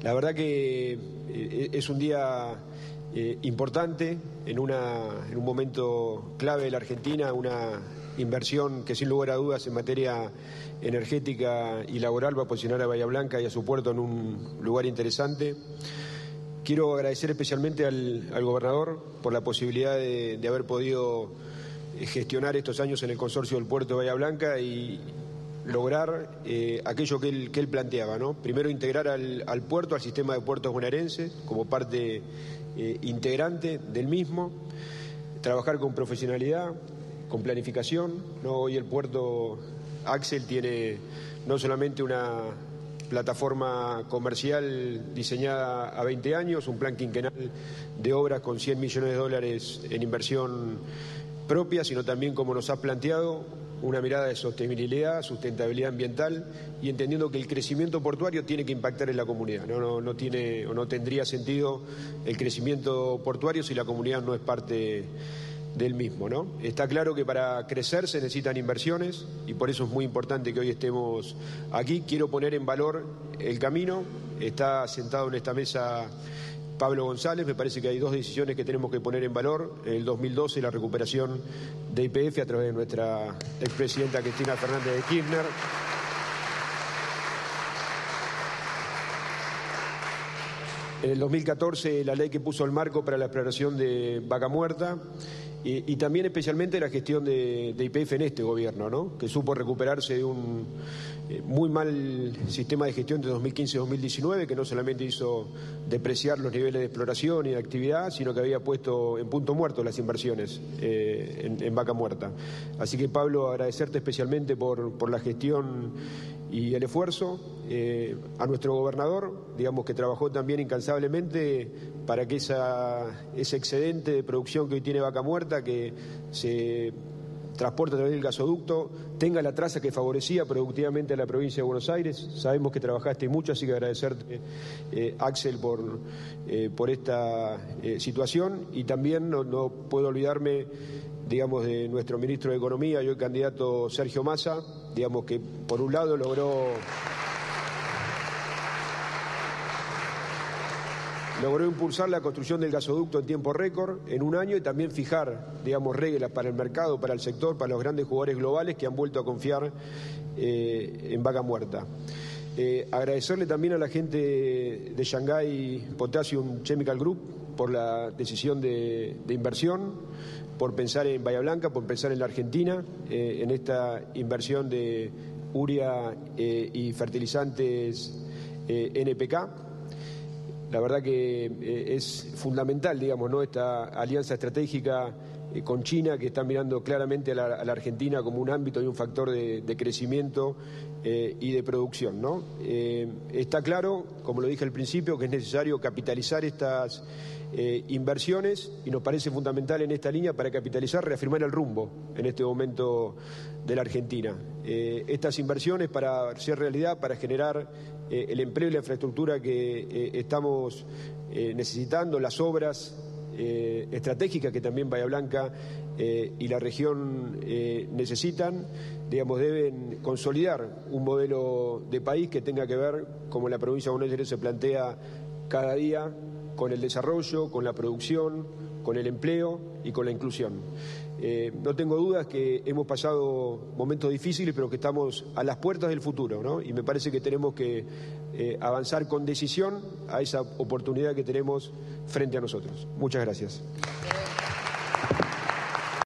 La verdad que es un día importante, en un momento clave de la Argentina, una inversión que sin lugar a dudas en materia energética y laboral va a posicionar a Bahía Blanca y a su puerto en un lugar interesante. Quiero agradecer especialmente al gobernador por la posibilidad de haber podido gestionar estos años en el consorcio del puerto de Bahía Blanca y lograr aquello que él planteaba, ¿no? Primero integrar al puerto, al sistema de puertos bonaerenses como parte integrante del mismo, trabajar con profesionalidad, con planificación, ¿no? Hoy el puerto Axel tiene no solamente una plataforma comercial diseñada a 20 años, un plan quinquenal de obras con $100 millones en inversión propia, sino también, como nos has planteado, una mirada de sostenibilidad, sustentabilidad ambiental y entendiendo que el crecimiento portuario tiene que impactar en la comunidad. No tiene o no tendría sentido el crecimiento portuario si la comunidad no es parte del mismo, ¿no? Está claro que para crecer se necesitan inversiones y por eso es muy importante que hoy estemos aquí. Quiero poner en valor el camino. Está sentado en esta mesa Pablo González. Me parece que hay dos decisiones que tenemos que poner en valor. En el 2012 la recuperación de YPF a través de nuestra expresidenta Cristina Fernández de Kirchner. En el 2014 la ley que puso el marco para la exploración de Vaca Muerta y también especialmente la gestión de YPF en este gobierno, ¿no? Que supo recuperarse de un muy mal sistema de gestión de 2015 y 2019, que no solamente hizo depreciar los niveles de exploración y de actividad, sino que había puesto en punto muerto las inversiones en Vaca Muerta. Así que, Pablo, agradecerte especialmente por la gestión y el esfuerzo, a nuestro gobernador, digamos, que trabajó también incansablemente para que ese excedente de producción que hoy tiene Vaca Muerta, que se transporta a través del gasoducto, tenga la traza que favorecía productivamente a la provincia de Buenos Aires. Sabemos que trabajaste mucho, así que agradecerte, Axel, por esta situación. Y también no puedo olvidarme, digamos, de nuestro ministro de Economía y hoy candidato Sergio Massa, digamos, que por un lado logró impulsar la construcción del gasoducto en tiempo récord, en un año, y también fijar, digamos, reglas para el mercado, para el sector, para los grandes jugadores globales que han vuelto a confiar en Vaca Muerta. Agradecerle también a la gente de Shanghai Potassium Chemical Group por la decisión de inversión, por pensar en Bahía Blanca, por pensar en la Argentina, en esta inversión de urea y fertilizantes NPK. La verdad que es fundamental, digamos, ¿no?, esta alianza estratégica con China, que está mirando claramente a la Argentina como un ámbito y un factor de crecimiento y de producción, ¿no? Está claro, como lo dije al principio, que es necesario capitalizar estas inversiones y nos parece fundamental en esta línea para capitalizar, reafirmar el rumbo en este momento de la Argentina. Estas inversiones para ser realidad, para generar el empleo y la infraestructura que estamos necesitando, las obras estratégicas que también Bahía Blanca y la región necesitan, digamos, deben consolidar un modelo de país que tenga que ver, como la provincia de Buenos Aires se plantea cada día, con el desarrollo, con la producción, con el empleo y con la inclusión. No tengo dudas que hemos pasado momentos difíciles, pero que estamos a las puertas del futuro, ¿no? Y me parece que tenemos que avanzar con decisión a esa oportunidad que tenemos frente a nosotros. Muchas gracias.